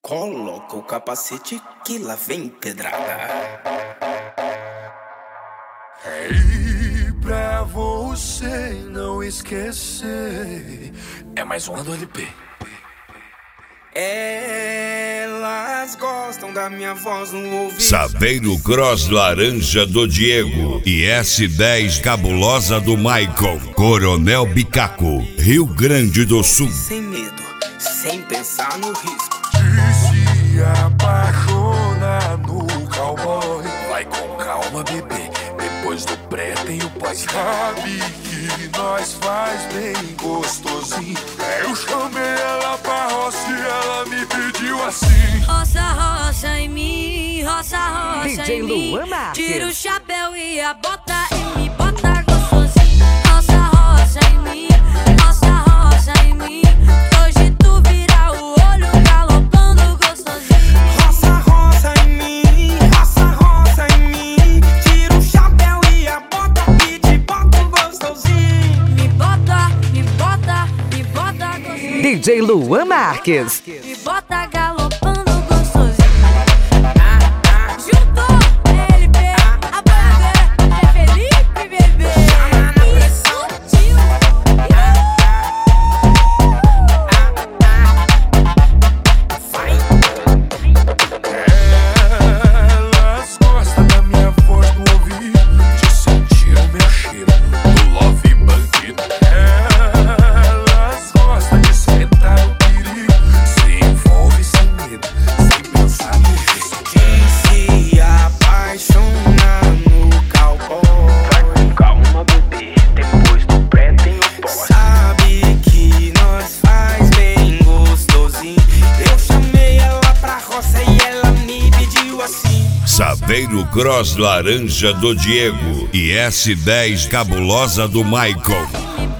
Coloca o capacete que lá vem pedrada. E pra você não esquecer, é mais uma do LP. Elas gostam da minha voz no ouvido. Saveiro Cross laranja do Diego e S10 cabulosa do Michael. Coronel Bicaco, Rio Grande do Sul. Sem medo, sem pensar no risco. E se apaixona no cowboy. Vai com calma, bebê. Depois do pré tem o pós. Sabe que nós faz bem gostosinho. Eu chamei ela pra roça e ela me pediu assim. Roça, roça em mim, roça, roça DJ em mim. Luan Marques. Tira o chapéu e a bota e me bota gostosinho. Roça, roça em mim, roça, roça em mim. Hoje tu vira o olho galopando gostosinho. Roça, roça em mim, roça, roça em mim. Tira o chapéu e a bota e te bota gostosinho. Me bota, me bota, me bota gostosinho. DJ Luan Marques. Me bota galopando gostosinho. Juntou LP, a bandeira é Felipe, bebê. E sutil. Elas gostam da minha voz no ouvido, de sentir o meu cheiro do love bandido. Elas gostam de sentar no perigo, se envolve sem medo, sem pensar no risco. Quem se apaixona no cowboy. Vai com calma, bebê. Depois do pré tem o pós. Sabe que nós faz bem gostosinho. Eu chamei ela pra roça e ela me pediu assim. Saveiro Cross laranja do Diego e S10 cabulosa do Michael.